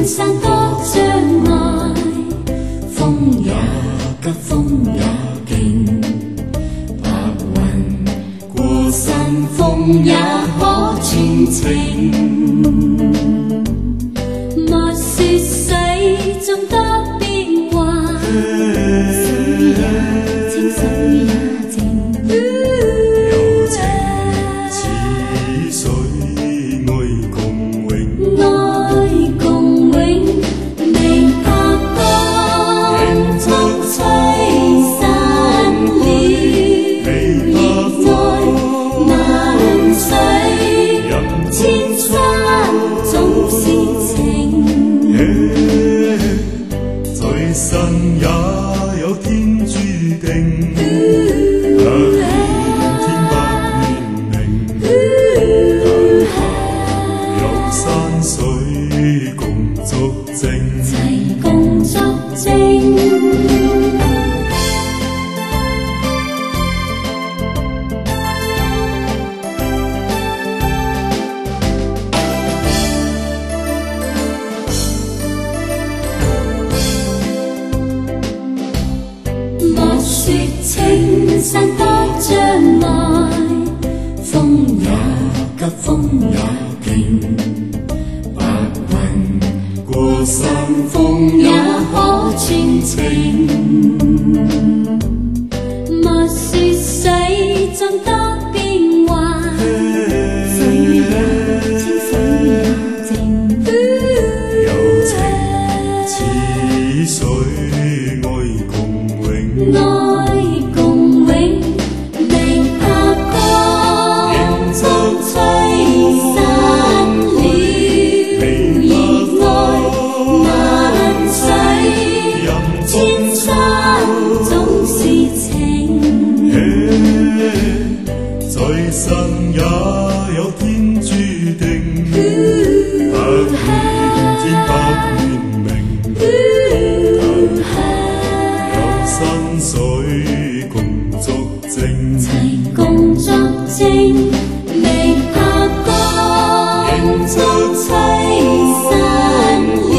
山多障礙，風也急，風也勁，白雲過山峰也可傳情。莫說世眾多變幻，水也清，水也靜。 柔情似水，愛共永。 愛共永，未拍乾，速吹散了。熱愛萬水，千山總是情。 在生也有天注定，不見天不願明。有山水共足證， 齊共作證。莫說青山多障礙，風也急，風也勁，白雲過山峰也可傳情。莫說世眾多變幻，水也清，水也靜。 柔情似水，愛共永。 愛共永，未拍乾，速吹散了。熱愛萬水，千山總是情。 在生也有天注定，不見天不願明。有山水共足證， 齊共作證，未拍乾，速吹散了。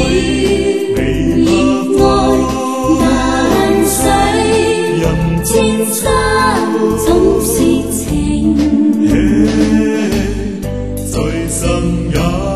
熱愛萬水，千山總是情。 在生也